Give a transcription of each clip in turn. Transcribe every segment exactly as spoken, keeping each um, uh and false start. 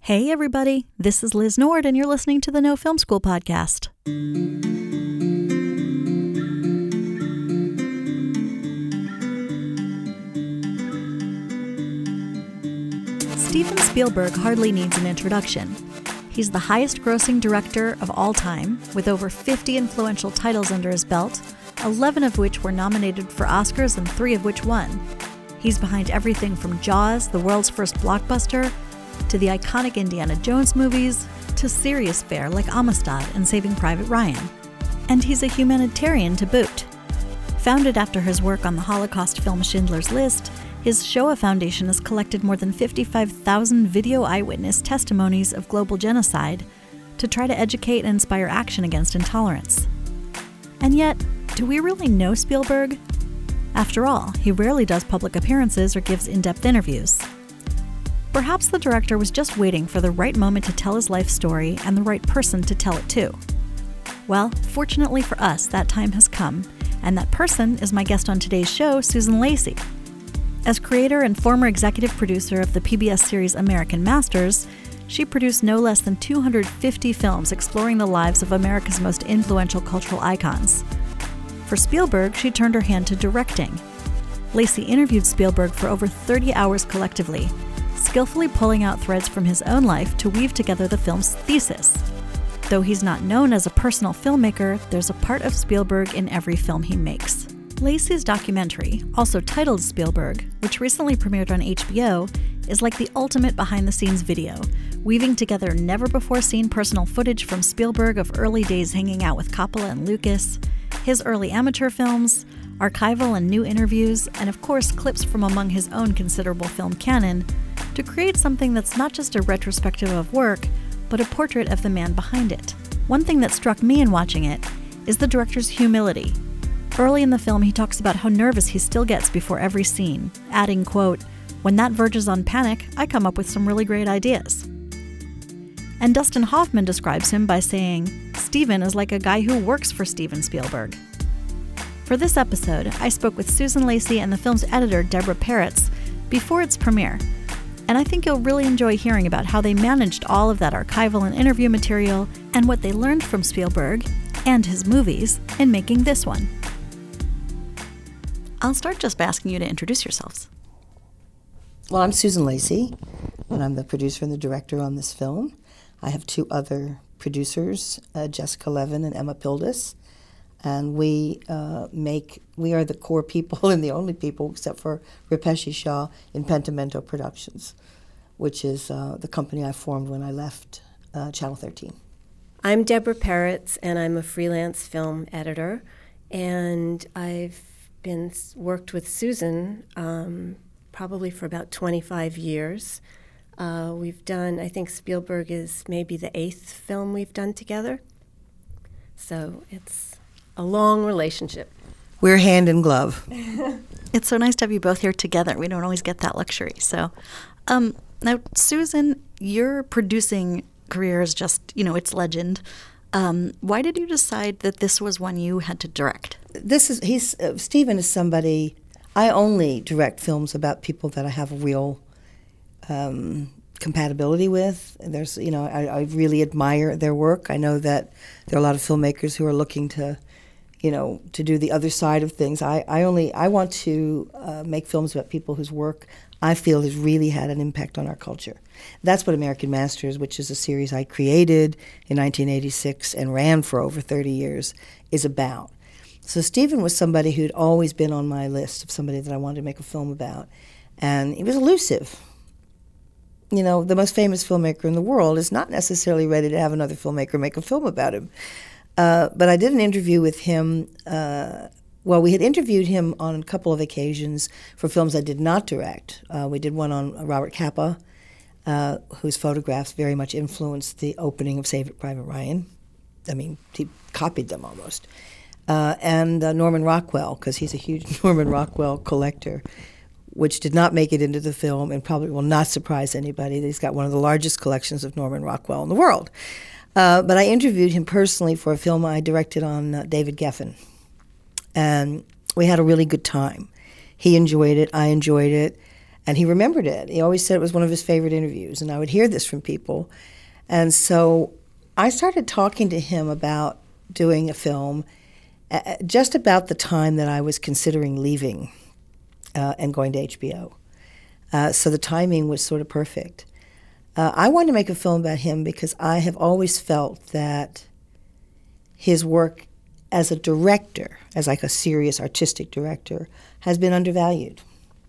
Hey everybody, this is Liz Nord and you're listening to the No Film School podcast. Steven Spielberg hardly needs an introduction. He's the highest-grossing director of all time, with over fifty influential titles under his belt, eleven of which were nominated for Oscars and three of which won. He's behind everything from Jaws, the world's first blockbuster, to the iconic Indiana Jones movies, to serious fare like Amistad and Saving Private Ryan. And he's a humanitarian to boot. Founded after his work on the Holocaust film Schindler's List, his Shoah Foundation has collected more than fifty-five thousand video eyewitness testimonies of global genocide to try to educate and inspire action against intolerance. And yet, do we really know Spielberg? After all, he rarely does public appearances or gives in-depth interviews. Perhaps the director was just waiting for the right moment to tell his life story and the right person to tell it to. Well, fortunately for us, that time has come, and that person is my guest on today's show, Susan Lacey. As creator and former executive producer of the P B S series American Masters, she produced no less than two hundred fifty films exploring the lives of America's most influential cultural icons. For Spielberg, she turned her hand to directing. Lacey interviewed Spielberg for over thirty hours collectively, skillfully pulling out threads from his own life to weave together the film's thesis. Though he's not known as a personal filmmaker, there's a part of Spielberg in every film he makes. Lacey's documentary, also titled Spielberg, which recently premiered on H B O, is like the ultimate behind-the-scenes video, weaving together never-before-seen personal footage from Spielberg of early days hanging out with Coppola and Lucas, his early amateur films, archival and new interviews, and of course clips from among his own considerable film canon, to create something that's not just a retrospective of work, but a portrait of the man behind it. One thing that struck me in watching it is the director's humility. Early in the film, he talks about how nervous he still gets before every scene, adding, quote, "When that verges on panic, I come up with some really great ideas." And Dustin Hoffman describes him by saying, "Steven is like a guy who works for Steven Spielberg." For this episode, I spoke with Susan Lacey and the film's editor, Deborah Peretz, before its premiere. And I think you'll really enjoy hearing about how they managed all of that archival and interview material and what they learned from Spielberg and his movies in making this one. I'll start just by asking you to introduce yourselves. Well, I'm Susan Lacey, and I'm the producer and the director on this film. I have two other producers, uh, Jessica Levin and Emma Pildes, and we uh, make, we are the core people and the only people, except for Rupeshi Shah, in Pentimento Productions, which is uh, the company I formed when I left uh, Channel thirteen. I'm Deborah Peretz, and I'm a freelance film editor, and I've been worked with Susan um, probably for about twenty-five years. Uh, we've done, I think Spielberg is maybe the eighth film we've done together, so it's a long relationship. We're hand in glove. It's so nice to have you both here together. We don't always get that luxury. So, um, now, Susan, your producing career is just, you know, it's legend. Um, why did you decide that this was one you had to direct? This is, he's, uh, Steven is somebody, I only direct films about people that I have a real um, compatibility with. There's, you know, I, I really admire their work. I know that there are a lot of filmmakers who are looking to, you know, to do the other side of things. I, I only, I want to uh, make films about people whose work I feel has really had an impact on our culture. That's what American Masters, which is a series I created in nineteen eighty-six and ran for over thirty years, is about. So Steven was somebody who'd always been on my list of somebody that I wanted to make a film about. And he was elusive. You know, the most famous filmmaker in the world is not necessarily ready to have another filmmaker make a film about him. Uh, but I did an interview with him. Uh, well, we had interviewed him on a couple of occasions for films I did not direct. Uh, we did one on Robert Capa, uh, whose photographs very much influenced the opening of Saving Private Ryan. I mean, he copied them almost. Uh, and uh, Norman Rockwell, because he's a huge Norman Rockwell collector, which did not make it into the film and probably will not surprise anybody. He's got one of the largest collections of Norman Rockwell in the world. Uh, but I interviewed him personally for a film I directed on uh, David Geffen. And we had a really good time. He enjoyed it, I enjoyed it. And he remembered it. He always said it was one of his favorite interviews, and I would hear this from people. And so I started talking to him about doing a film uh, just about the time that I was considering leaving uh, and going to H B O. Uh, so the timing was sort of perfect. Uh, I wanted to make a film about him because I have always felt that his work as a director, as like a serious artistic director, has been undervalued.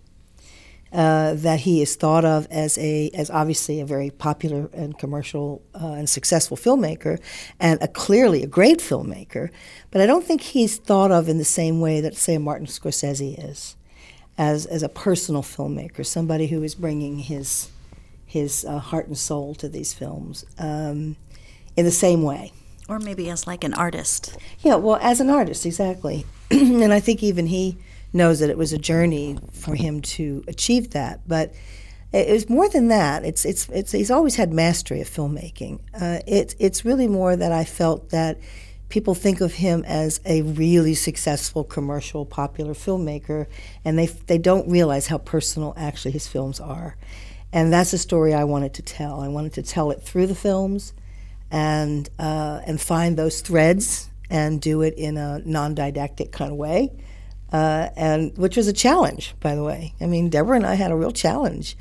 Uh, that he is thought of as a as obviously a very popular and commercial uh, and successful filmmaker, and a clearly a great filmmaker, but I don't think he's thought of in the same way that, say, Martin Scorsese is, as as a personal filmmaker, somebody who is bringing his his uh, heart and soul to these films um, in the same way. Or maybe as like an artist. Yeah, well, as an artist, exactly. And I think even he knows that it was a journey for him to achieve that. But it was more than that. It's it's it's he's always had mastery of filmmaking. Uh, it's it's really more that I felt that people think of him as a really successful commercial popular filmmaker, and they they don't realize how personal actually his films are. And that's the story I wanted to tell. I wanted to tell it through the films, and uh, and find those threads and do it in a non-didactic kind of way. Uh, and which was a challenge, by the way. I mean, Deborah and I had a real challenge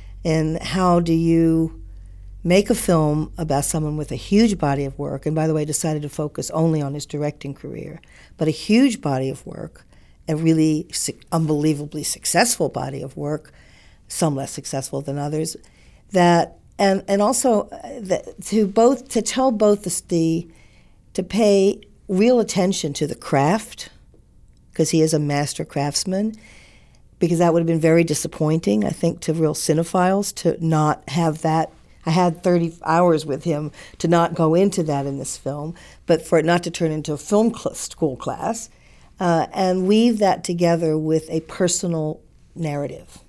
in how do you make a film about someone with a huge body of work, and by the way, decided to focus only on his directing career, but a huge body of work, a really su- unbelievably successful body of work, some less successful than others, that and and also uh, that to both to tell both the, the to pay real attention to the craft, because he is a master craftsman, because that would have been very disappointing, I think, to real cinephiles to not have that. I had thirty hours with him to not go into that in this film, but for it not to turn into a film cl- school class, uh, and weave that together with a personal narrative,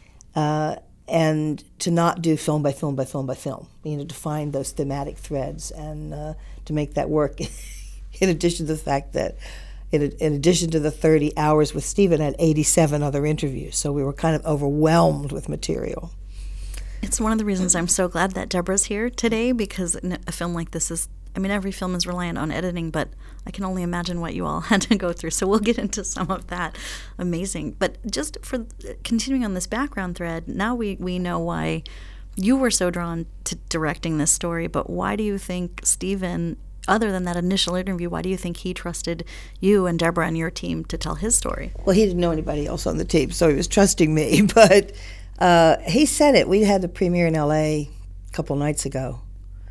uh, and to not do film by film by film by film, you know, to find those thematic threads and uh, to make that work, in addition to the fact that In, in addition to the thirty hours with Stephen, I had eighty-seven other interviews, so we were kind of overwhelmed with material. It's one of the reasons I'm so glad that Deborah's here today, because a film like this is, I mean, every film is reliant on editing, but I can only imagine what you all had to go through, so we'll get into some of that. Amazing. But just for continuing on this background thread, now we, we know why you were so drawn to directing this story, but why do you think Stephen, other than that initial interview, why do you think he trusted you and Deborah and your team to tell his story? Well, he didn't know anybody else on the team, so he was trusting me. But uh, he said it. We had the premiere in L A a couple nights ago,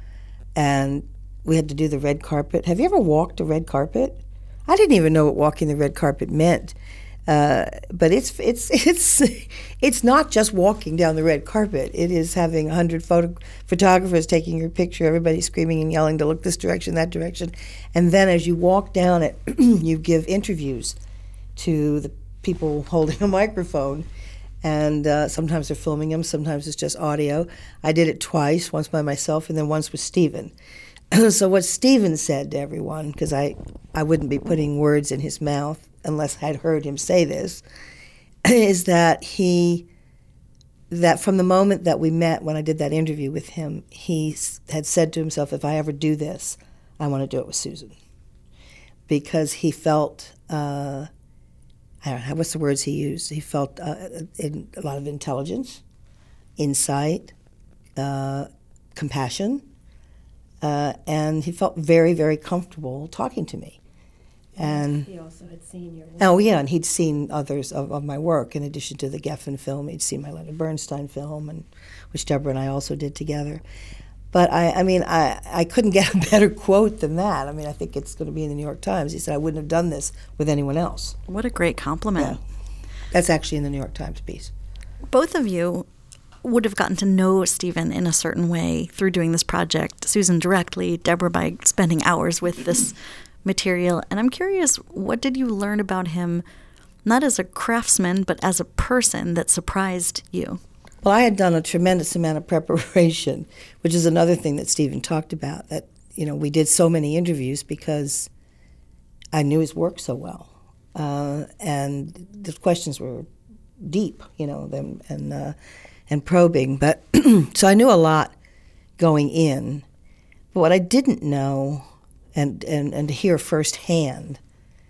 and we had to do the red carpet. Have you ever walked a red carpet? I didn't even know what walking the red carpet meant. Uh, but it's it's it's it's not just walking down the red carpet. It is having a hundred photo- photographers taking your picture, everybody screaming and yelling to look this direction, that direction, and then as you walk down it, you give interviews to the people holding a microphone, and uh, sometimes they're filming them, sometimes it's just audio. I did it twice, once by myself, and then once with Stephen. So what Stephen said to everyone, because I, I wouldn't be putting words in his mouth unless I'd heard him say this, is that he, that from the moment that we met, when I did that interview with him, he had said to himself, if I ever do this, I want to do it with Susan. Because he felt, uh, I don't know, what's the words he used? He felt uh, in, a lot of intelligence, insight, uh, compassion, uh, and he felt very, very comfortable talking to me. And he also had seen your work. Oh, yeah, and he'd seen others of, of my work. In addition to the Geffen film, he'd seen my Leonard Bernstein film, and which Deborah and I also did together. But I, I mean, I, I couldn't get a better quote than that. I mean, I think it's going to be in the New York Times. He said, I wouldn't have done this with anyone else. What a great compliment. Yeah. That's actually in the New York Times piece. Both of you would have gotten to know Stephen in a certain way through doing this project. Susan directly, Deborah by spending hours with this material. And I'm curious, what did you learn about him, not as a craftsman, but as a person, that surprised you? Well, I had done a tremendous amount of preparation, which is another thing that Stephen talked about, that, you know, we did so many interviews because I knew his work so well. Uh, and the questions were deep, you know, and and, uh, and probing. But so I knew a lot going in. But what I didn't know, and and, and to hear firsthand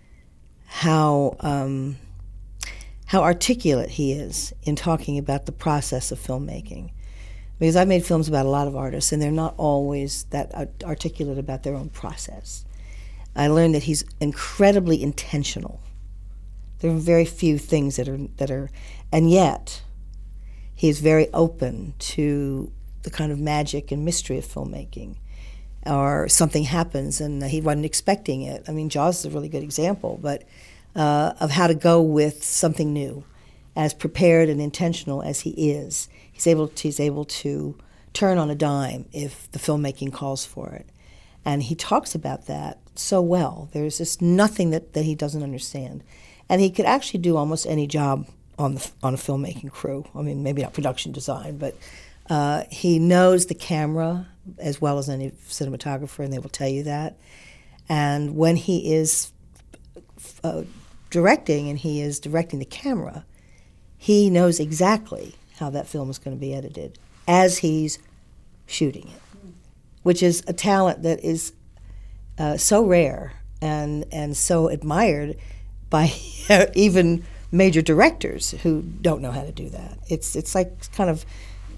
how um, how articulate he is in talking about the process of filmmaking. Because I've made films about a lot of artists, and they're not always that articulate about their own process. I learned that he's incredibly intentional. There are very few things that are that are, and yet he is very open to the kind of magic and mystery of filmmaking. Or something happens and he wasn't expecting it. I mean, Jaws is a really good example, but uh, of how to go with something new, as prepared and intentional as he is. He's able to, he's able to turn on a dime if the filmmaking calls for it. And he talks about that so well. There's just nothing that, that he doesn't understand. And he could actually do almost any job on the, on a filmmaking crew. I mean, maybe not production design, but uh, he knows the camera as well as any cinematographer, and they will tell you that. And when he is uh, directing, and he is directing the camera, he knows exactly how that film is going to be edited as he's shooting it, which is a talent that is uh, so rare and and so admired by even major directors who don't know how to do that. It's it's like kind of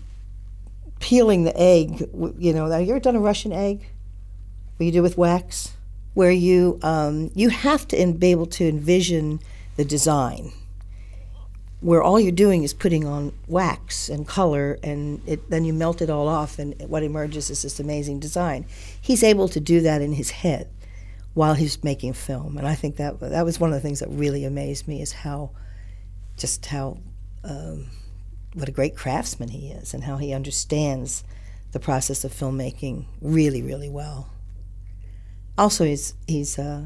peeling the egg. You know, have you ever done a Russian egg? Where you do with wax, where you um, you have to in, be able to envision the design, where all you're doing is putting on wax and color, and it, then you melt it all off, and what emerges is this amazing design. He's able to do that in his head while he's making film, and I think that that was one of the things that really amazed me, is how, just how, um, what a great craftsman he is, and how he understands the process of filmmaking really, really well. Also, he's, he's uh,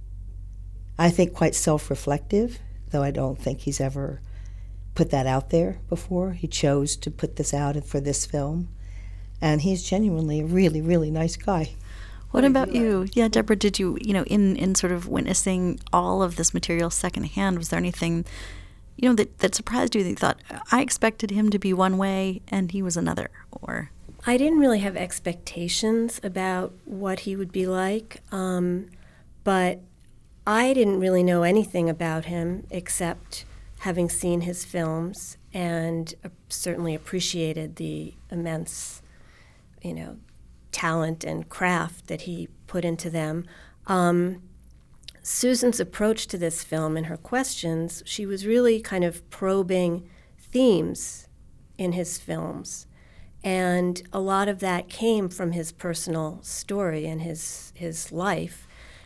I think, quite self-reflective, though I don't think he's ever put that out there before. He chose to put this out for this film, and he's genuinely a really, really nice guy. What about you? Yeah, Deborah, did you, you know, in, in sort of witnessing all of this material secondhand, was there anything, you know, that, that surprised you that you thought, I expected him to be one way and he was another? Or I didn't really have expectations about what he would be like, um, but I didn't really know anything about him except having seen his films, and uh, certainly appreciated the immense, you know, talent and craft that he put into them. Um, Susan's approach to this film and her questions, she was really kind of probing themes in his films. And a lot of that came from his personal story and his his life.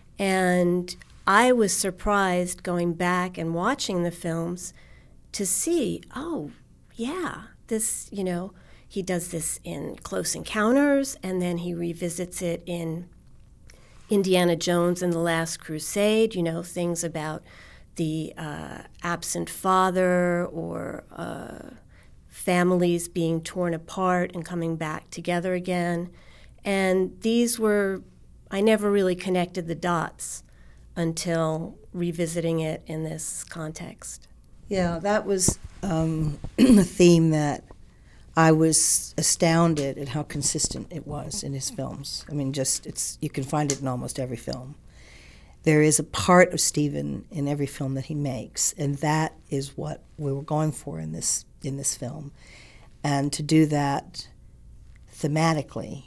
And I was surprised going back and watching the films to see, oh, yeah, this, you know, he does this in Close Encounters, and then he revisits it in Indiana Jones and the Last Crusade, you know, things about the uh, absent father, or uh, families being torn apart and coming back together again. And these were, I never really connected the dots until revisiting it in this context. Yeah, that was um, a theme that I was astounded at how consistent it was in his films. I mean, just, it's, you can find it in almost every film. There is a part of Steven in every film that he makes, and that is what we were going for in this in this film. And to do that thematically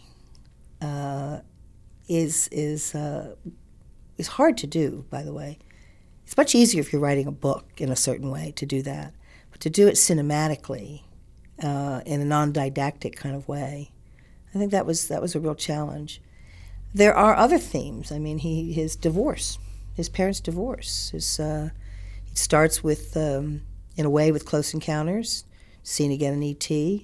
uh, is is uh, is hard to do, by the way. It's much easier if you're writing a book in a certain way to do that. But to do it cinematically, uh, in a non-didactic kind of way, I think that was that was a real challenge. There are other themes. I mean, he his divorce, his parents' divorce. His, uh, it starts with, um, in a way, with Close Encounters, seen again in E T,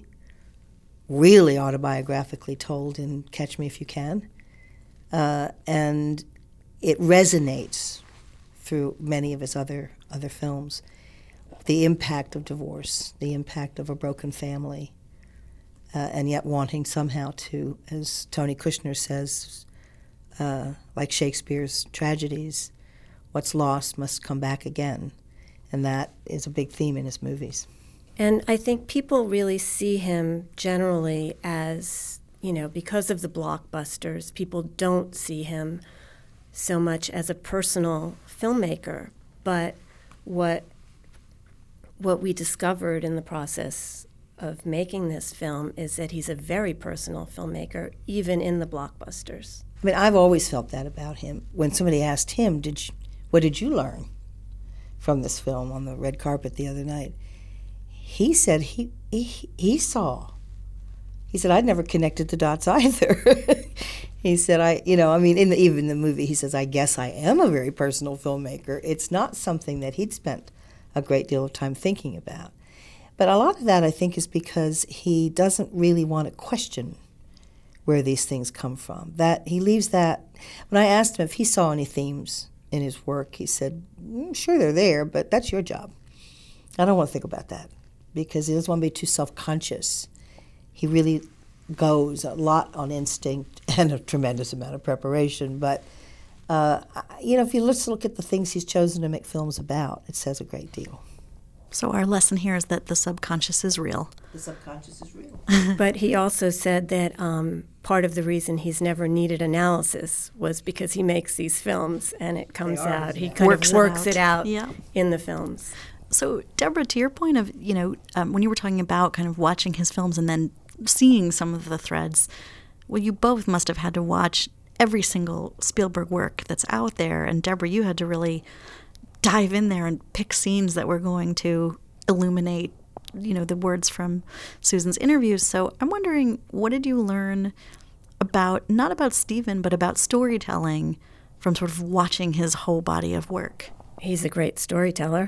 really autobiographically told in Catch Me If You Can. Uh, and it resonates through many of his other other films. The impact of divorce, the impact of a broken family, uh, and yet wanting somehow to, as Tony Kushner says, uh, like Shakespeare's tragedies, what's lost must come back again. And that is a big theme in his movies. And I think people really see him generally as, you know, because of the blockbusters, people don't see him so much as a personal filmmaker. But what what we discovered in the process of making this film is that he's a very personal filmmaker, even in the blockbusters. I mean, I've always felt that about him. When somebody asked him, "Did you, what did you learn from this film on the red carpet the other night?" He said he he, he saw. He said, "I'd never connected the dots either." He said, "I, you know, I mean, in the, even the movie, he says, I guess I am a very personal filmmaker." It's not something that he'd spent a great deal of time thinking about. But a lot of that, I think, is because he doesn't really want to question where these things come from. That he leaves that. When I asked him if he saw any themes in his work, he said, mm, "Sure, they're there, but that's your job. I don't want to think about that," because he doesn't want to be too self-conscious. He really goes a lot on instinct and a tremendous amount of preparation. But, uh, you know, if you just look at the things he's chosen to make films about, it says a great deal. So our lesson here is that the subconscious is real. The subconscious is real. But he also said that um, part of the reason he's never needed analysis was because he makes these films and it comes out. He kind Works of works it it out. out, Yeah. in the films. So, Deborah, to your point of, you know, um, when you were talking about kind of watching his films and then seeing some of the threads, well, you both must have had to watch every single Spielberg work that's out there. And Deborah, you had to really dive in there and pick scenes that were going to illuminate, you know, the words from Susan's interviews. So I'm wondering, what did you learn about, not about Steven, but about storytelling from sort of watching his whole body of work? He's a great storyteller.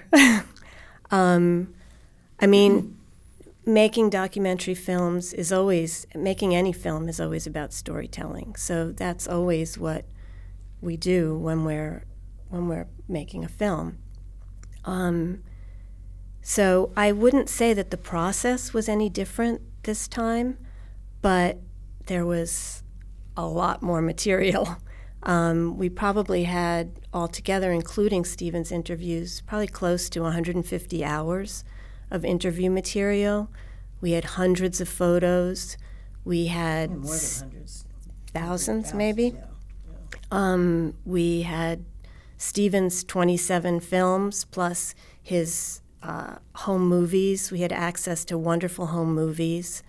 um, I mean, making documentary films is always, making any film is always about storytelling. So that's always what we do when we're when we're making a film. Um, so I wouldn't say that the process was any different this time, but there was a lot more material. Um, we probably had altogether, including Steven's interviews, probably close to one hundred fifty hours of interview material. We had hundreds of photos. We had More than hundreds. Thousands, maybe. Yeah. Yeah. Um, we had Steven's twenty-seven films plus his uh, home movies. We had access to wonderful home movies.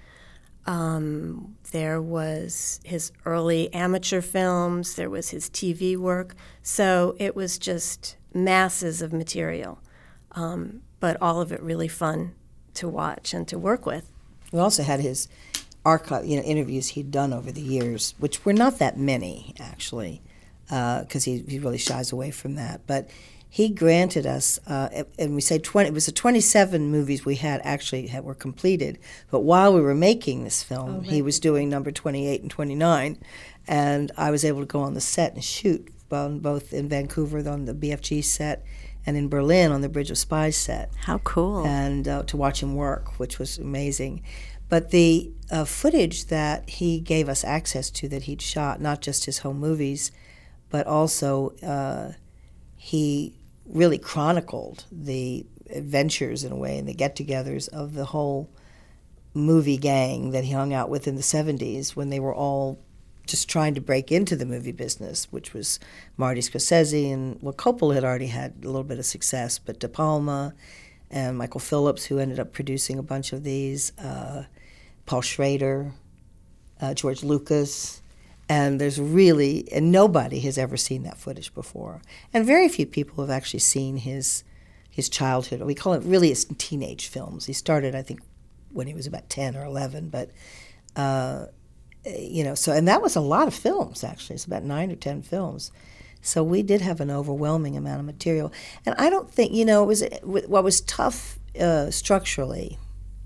Um, there was his early amateur films. There was his T V work. So it was just masses of material, um, but all of it really fun to watch and to work with. We also had his archive, you know, interviews he'd done over the years, which were not that many, actually, because uh, he, he really shies away from that. But he granted us, uh, and we say twenty. It was the twenty-seven movies we had actually had, were completed. But while we were making this film, oh, right. he was doing number twenty-eight and twenty-nine, and I was able to go on the set and shoot um, both in Vancouver on the B F G set and in Berlin on the Bridge of Spies set. How cool! And uh, to watch him work, which was amazing. But the uh, footage that he gave us access to that he'd shot, not just his home movies, but also uh, he really chronicled the adventures, in a way, and the get-togethers of the whole movie gang that he hung out with in the seventies when they were all just trying to break into the movie business, which was Marty Scorsese, and well, Coppola had already had a little bit of success, but De Palma and Michael Phillips, who ended up producing a bunch of these, uh, Paul Schrader, uh, George Lucas, and there's really, and nobody has ever seen that footage before. And very few people have actually seen his his childhood. We call it really his teenage films. He started, I think, when he was about ten or eleven, but, uh, you know, so, and that was a lot of films, actually. It's about nine or ten films. So we did have an overwhelming amount of material. And I don't think, you know, it was what was tough uh, structurally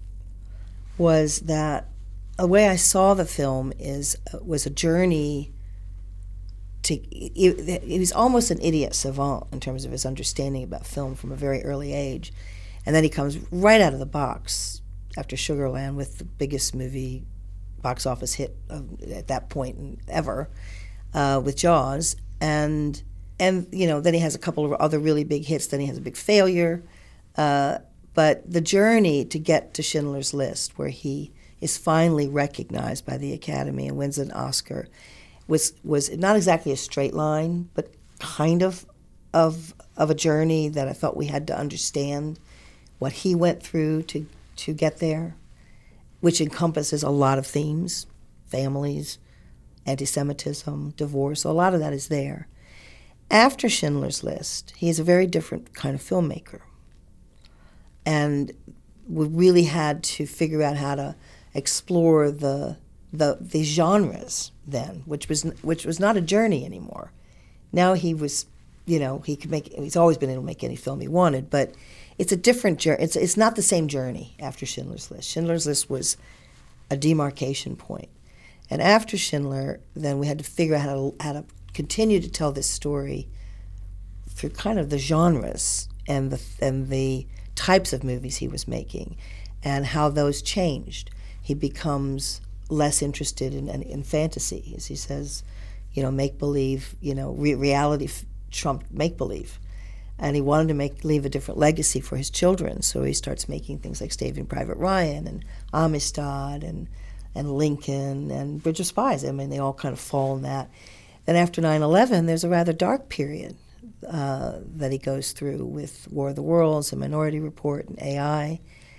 was that the way I saw the film is uh, was a journey to, he, he was almost an idiot savant in terms of his understanding about film from a very early age. And then he comes right out of the box after Sugarland with the biggest movie box office hit of, at that point ever, uh, with Jaws. And, and you know, then he has a couple of other really big hits. Then he has a big failure. Uh, but the journey to get to Schindler's List, where he is finally recognized by the Academy and wins an Oscar, was was not exactly a straight line, but kind of of of a journey that I felt we had to understand what he went through to to get there, which encompasses a lot of themes, families, anti-Semitism, divorce. A lot of that is there. After Schindler's List, he is a very different kind of filmmaker. And we really had to figure out how to explore the the, the genres then, which was which was not a journey anymore. Now he was, you know, he could make. He's always been able to make any film he wanted, but it's a different journey. It's it's not the same journey after Schindler's List. Schindler's List was a demarcation point, and after Schindler, then we had to figure out how to how to continue to tell this story through kind of the genres and the and the types of movies he was making, and how those changed. He becomes less interested in, in, in fantasy, as he says, you know, make-believe, you know, re- reality f- trumped make-believe. And he wanted to make leave a different legacy for his children, so he starts making things like Saving Private Ryan and Amistad and, and Lincoln and Bridge of Spies. I mean, they all kind of fall in that. Then after nine eleven, there's a rather dark period uh, that he goes through with War of the Worlds and Minority Report and A I.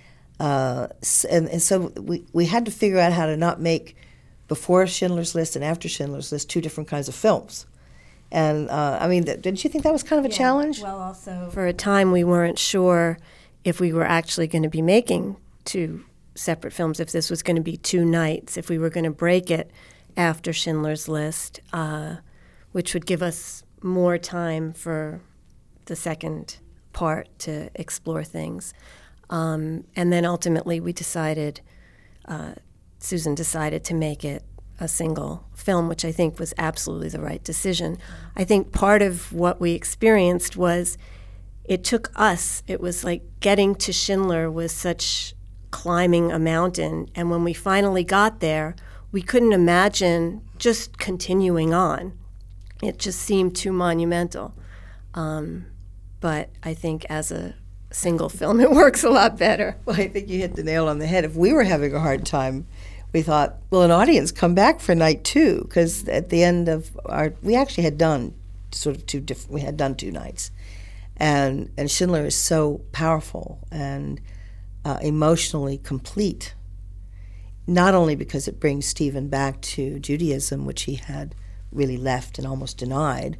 Uh, and, and so we, we had to figure out how to not make, before Schindler's List and after Schindler's List, two different kinds of films. And, uh, I mean, th- didn't you think that was kind of a yeah. challenge? Well, also, for a time we weren't sure if we were actually going to be making two separate films, if this was going to be two nights, if we were going to break it after Schindler's List, uh, which would give us more time for the second part to explore things. Um, and then ultimately we decided, uh, Susan decided to make it a single film, which I think was absolutely the right decision. I think part of what we experienced was it took us, it was like getting to Schindler was such climbing a mountain, and when we finally got there, we couldn't imagine just continuing on. It just seemed too monumental. Um, but I think as a single film, it works a lot better. Well, I think you hit the nail on the head. If we were having a hard time, we thought, well, an audience, come back for night two, because at the end of our, we actually had done sort of two different, we had done two nights. And, and Schindler is so powerful and uh, emotionally complete, not only because it brings Stephen back to Judaism, which he had really left and almost denied.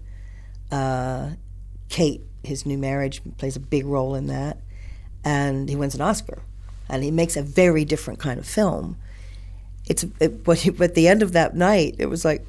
Uh, Kate, his new marriage, plays a big role in that, and he wins an Oscar, and he makes a very different kind of film. It's it, but, he, but at the end of that night, it was like,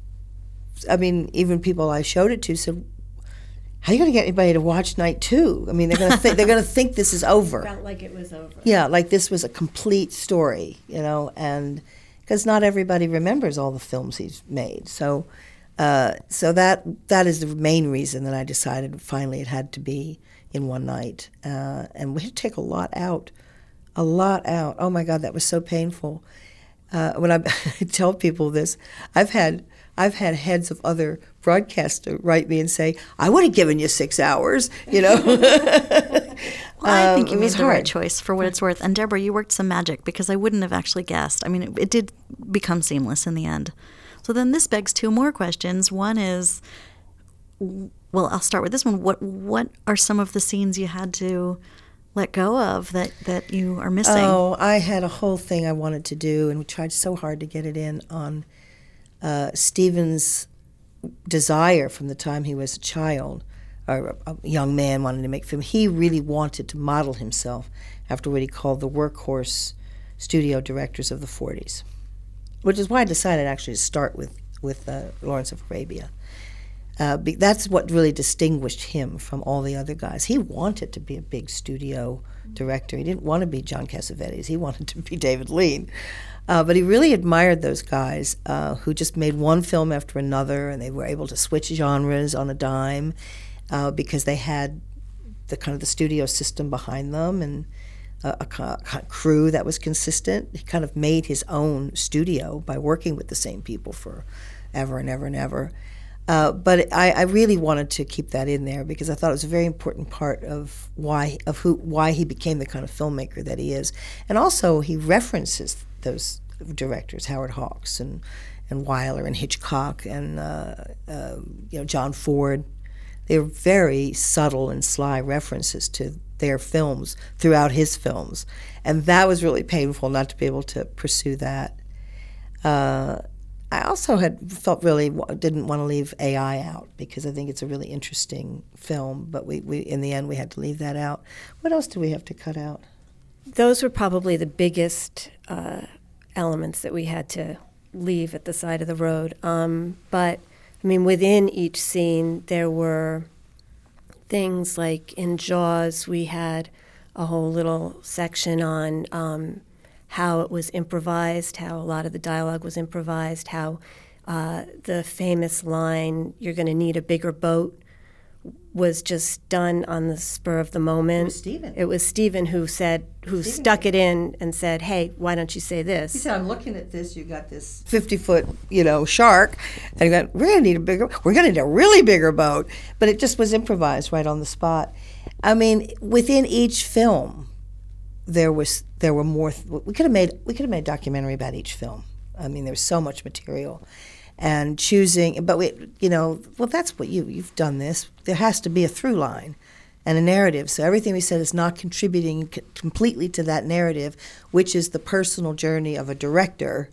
I mean, even people I showed it to said, "How are you going to get anybody to watch night two? I mean, they're going to think they're going to think this is over." Felt like it was over. Yeah, like this was a complete story, you know, and because not everybody remembers all the films he's made, so. Uh, so that that is the main reason that I decided finally it had to be in one night. Uh, and we had to take a lot out, a lot out. Oh, my God, that was so painful. Uh, when I tell people this, I've had I've had heads of other broadcasters write me and say, "I would have given you six hours," you know. Well, I think you um, made was the hard. right choice for what it's worth. And Deborah, you worked some magic, because I wouldn't have actually guessed. I mean, it, it did become seamless in the end. So then this begs two more questions. One is, well, I'll start with this one. What what are some of the scenes you had to let go of that, that you are missing? Oh, I had a whole thing I wanted to do, and we tried so hard to get it in on uh, Stephen's desire from the time he was a child, or a young man wanting to make film. He really wanted to model himself after what he called the workhorse studio directors of the forties. Which is why I decided actually to start with, with uh, Lawrence of Arabia. Uh, be, that's what really distinguished him from all the other guys. He wanted to be a big studio director. He didn't want to be John Cassavetes. He wanted to be David Lean. Uh, but he really admired those guys uh, who just made one film after another, and they were able to switch genres on a dime uh, because they had the kind of the studio system behind them, and A, a, a crew that was consistent. He kind of made his own studio by working with the same people for ever and ever and ever. Uh, but I, I really wanted to keep that in there because I thought it was a very important part of why of who why he became the kind of filmmaker that he is, and also he references those directors, Howard Hawks and and Wyler and Hitchcock and uh, uh, you know John Ford. They were very subtle and sly references to their films throughout his films, and that was really painful not to be able to pursue that. Uh, I also had felt really didn't want to leave A I out because I think it's a really interesting film, but we, we in the end we had to leave that out. What else do we have to cut out? Those were probably the biggest uh, elements that we had to leave at the side of the road. Um, but, I mean, within each scene there were things like in Jaws we had a whole little section on um, how it was improvised, how a lot of the dialogue was improvised, how uh, the famous line, "You're going to need a bigger boat," was just done on the spur of the moment. It was Stephen. It was Stephen who said, who Stephen stuck did. it in and said, "Hey, why don't you say this?" He said, "I'm looking at this. You got this fifty-foot, you know, shark, and you got we're gonna need a bigger. We're gonna need a really bigger boat." But it just was improvised right on the spot. I mean, within each film, there was there were more. We could have made we could have made a documentary about each film. I mean, there was so much material, and choosing. But we, you know, well, that's what you you've done this. There has to be a through line and a narrative. So everything we said is not contributing c- completely to that narrative, which is the personal journey of a director.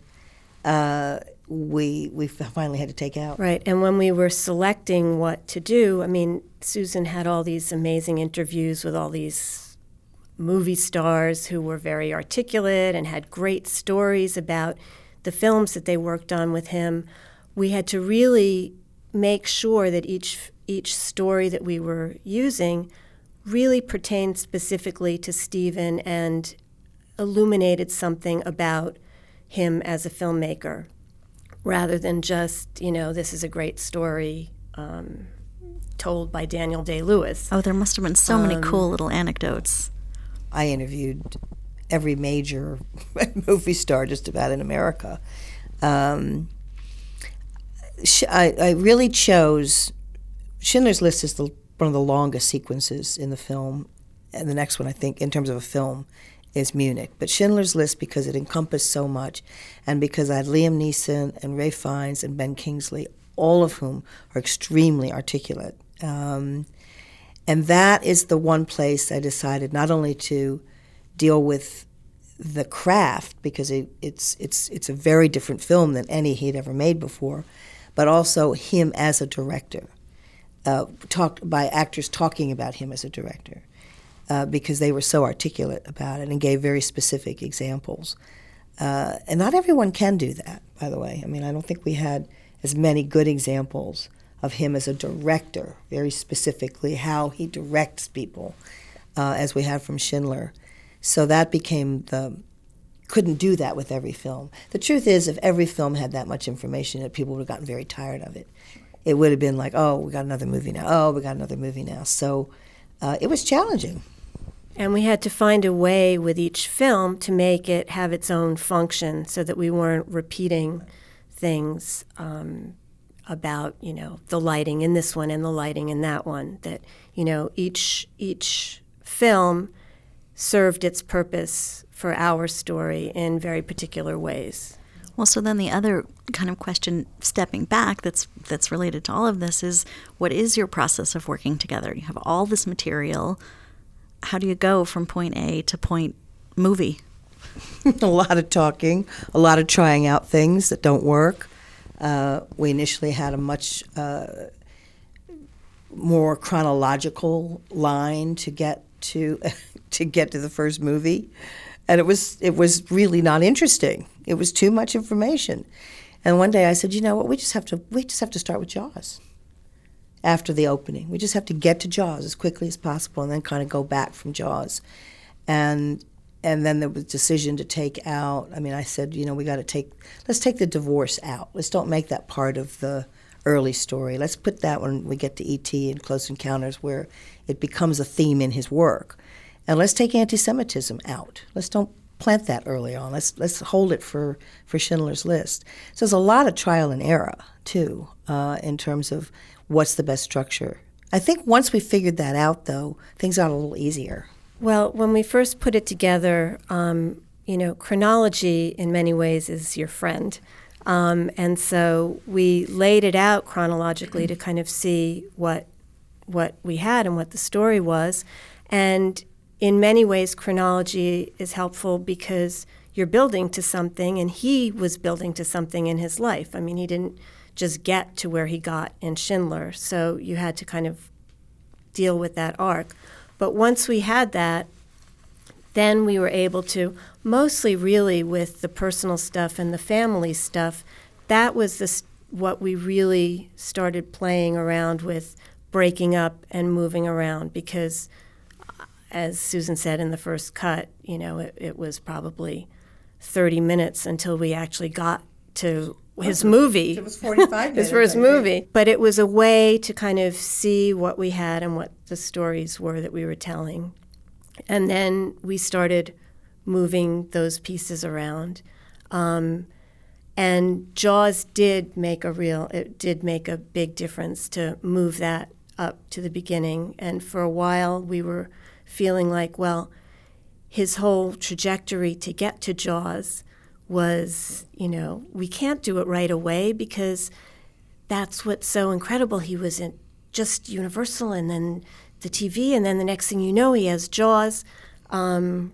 Uh, we we finally had to take out. Right, and when we were selecting what to do, I mean, Susan had all these amazing interviews with all these movie stars who were very articulate and had great stories about the films that they worked on with him. We had to really make sure that each each story that we were using really pertained specifically to Stephen and illuminated something about him as a filmmaker, rather than just, you know, this is a great story um, told by Daniel Day-Lewis. Oh, there must have been so Um, many cool little anecdotes. I interviewed every major movie star just about in America. Um, sh- I, I really chose Schindler's List is the, one of the longest sequences in the film, and the next one I think in terms of a film is Munich. But Schindler's List, because it encompassed so much, and because I had Liam Neeson and Ralph Fiennes and Ben Kingsley, all of whom are extremely articulate. Um, And that is the one place I decided not only to deal with the craft, because it, it's it's it's a very different film than any he'd ever made before, but also him as a director, uh, talked by actors talking about him as a director, uh, because they were so articulate about it and gave very specific examples. Uh, and not everyone can do that, by the way. I mean, I don't think we had as many good examples of him as a director, very specifically how he directs people, uh, as we had from Schindler. So that became the, couldn't do that with every film. The truth is, if every film had that much information, that people would have gotten very tired of it. It would have been like, oh, we got another movie now, oh, we got another movie now. So uh, it was challenging. And we had to find a way with each film to make it have its own function so that we weren't repeating things um, about, you know, the lighting in this one and the lighting in that one, that, you know, each each film served its purpose for our story in very particular ways. Well, so then the other kind of question, stepping back, that's that's related to all of this is, what is your process of working together? You have all this material. How do you go from point A to point movie? A lot of talking, a lot of trying out things that don't work. Uh, we initially had a much uh, more chronological line to get to to get to the first movie, and it was it was really not interesting. It was too much information. And one day I said, you know what, we just have to we just have to start with Jaws. After the opening, we just have to get to Jaws as quickly as possible, and then kind of go back from Jaws, and. And then there was a decision to take out, I mean, I said, you know, we got to take, let's take the divorce out. Let's don't make that part of the early story. Let's put that when we get to E T and Close Encounters, where it becomes a theme in his work. And let's take anti-Semitism out. Let's don't plant that early on. Let's let's hold it for, for Schindler's List. So there's a lot of trial and error, too. uh, in terms of what's the best structure. I think once we figured that out, though, things got a little easier. Well, when we first put it together, um, you know, chronology in many ways is your friend. Um, and so we laid it out chronologically to kind of see what what we had and what the story was. And in many ways, chronology is helpful because you're building to something, and he was building to something in his life. I mean, he didn't just get to where he got in Schindler, so you had to kind of deal with that arc. But once we had that, then we were able to, mostly really with the personal stuff and the family stuff, that was the, what we really started playing around with, breaking up and moving around, because as Susan said in the first cut, you know, it, it was probably thirty minutes until we actually got to his movie. It was forty-five minutes. His first movie. But it was a way to kind of see what we had and what the stories were that we were telling. And then we started moving those pieces around. Um, and Jaws did make a real, it did make a big difference to move that up to the beginning. And for a while we were feeling like, well, his whole trajectory to get to Jaws was, you know, we can't do it right away because that's what's so incredible. He was in just Universal and then the T V, and then the next thing you know, he has Jaws. Um,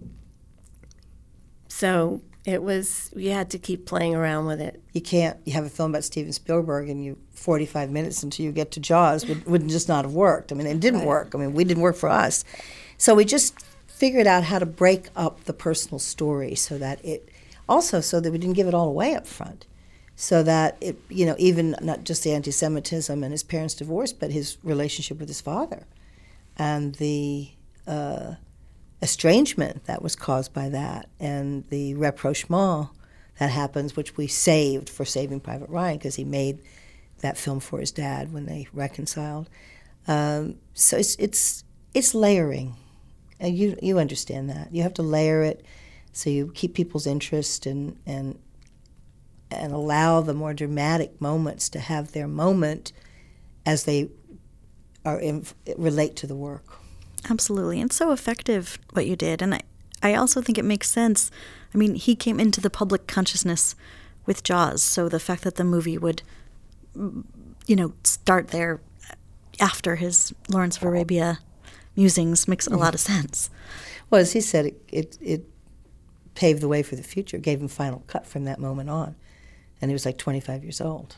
so it was, you had to keep playing around with it. You can't, you have a film about Steven Spielberg and you forty-five minutes until you get to Jaws would, would just not have worked. I mean, it didn't Right. work. I mean, we didn't work for us. So we just figured out how to break up the personal story so that it, also so that we didn't give it all away up front. So that it, you know, even not just the anti-Semitism and his parents' divorce, but his relationship with his father and the uh, estrangement that was caused by that and the rapprochement that happens, which we saved for Saving Private Ryan because he made that film for his dad when they reconciled. Um, so it's it's it's layering, and you you understand that. You have to layer it so you keep people's interest and and and allow the more dramatic moments to have their moment as they are in, relate to the work. Absolutely. And so effective what you did. And I, I also think it makes sense. I mean, he came into the public consciousness with Jaws. So the fact that the movie would, you know, start there after his Lawrence of Arabia musings makes a lot of sense. Well, as he said, it, it, it paved the way for the future, gave him Final Cut from that moment on. And he was like twenty-five years old.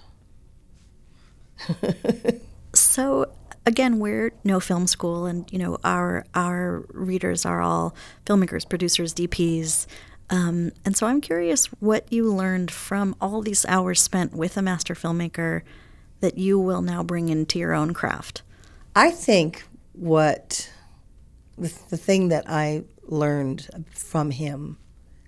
So, again, we're no film school, and you know our our readers are all filmmakers, producers, D Ps, um, and so I'm curious what you learned from all these hours spent with a master filmmaker that you will now bring into your own craft. I think what the, the thing that I learned from him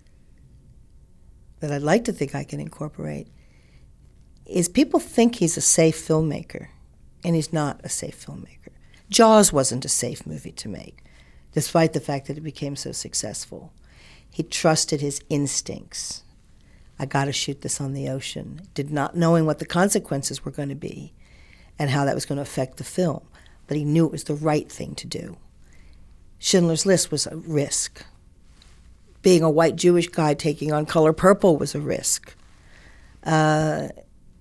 that I'd like to think I can incorporate is people think he's a safe filmmaker, and he's not a safe filmmaker. Jaws wasn't a safe movie to make, despite the fact that it became so successful. He trusted his instincts. I got to shoot this on the ocean, did not knowing what the consequences were going to be and how that was going to affect the film, but he knew it was the right thing to do. Schindler's List was a risk. Being a white Jewish guy taking on Color Purple was a risk. Uh,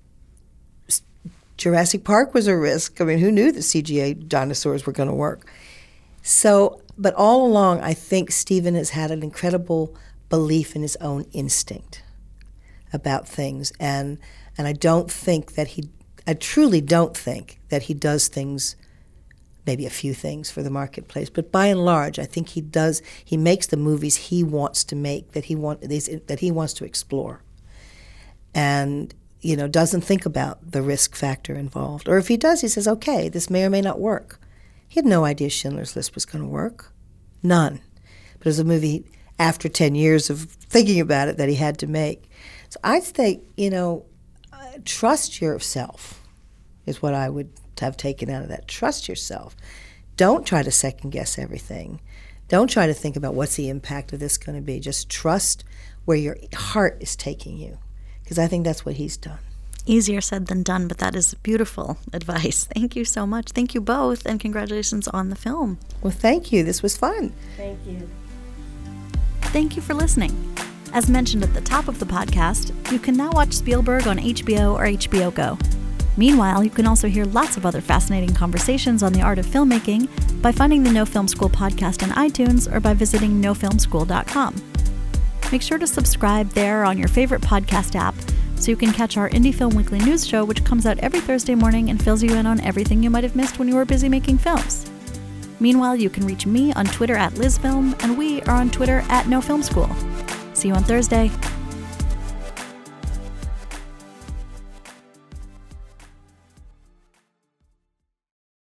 Jurassic Park was a risk. I mean, who knew that C G I dinosaurs were going to work? So, but all along, I think Steven has had an incredible belief in his own instinct about things. And and I don't think that he, I truly don't think that he does things, maybe a few things for the marketplace, but by and large, I think he does, he makes the movies he wants to make, that he want, that he wants to explore. And you know, doesn't think about the risk factor involved. Or if he does, he says, okay, this may or may not work. He had no idea Schindler's List was going to work. None. But it was a movie, after ten years of thinking about it, that he had to make. So I think, you know, uh, trust yourself is what I would have taken out of that. Trust yourself. Don't try to second-guess everything. Don't try to think about what's the impact of this going to be. Just trust where your heart is taking you. Because I think that's what he's done. Easier said than done, but that is beautiful advice. Thank you so much. Thank you both, and congratulations on the film. Well, thank you. This was fun. Thank you. Thank you for listening. As mentioned at the top of the podcast, you can now watch Spielberg on H B O or H B O Go. Meanwhile, you can also hear lots of other fascinating conversations on the art of filmmaking by finding the No Film School podcast in iTunes or by visiting no film school dot com. Make sure to subscribe there on your favorite podcast app so you can catch our Indie Film Weekly news show, which comes out every Thursday morning and fills you in on everything you might have missed when you were busy making films. Meanwhile, you can reach me on Twitter at LizFilm, and we are on Twitter at No Film School. See you on Thursday.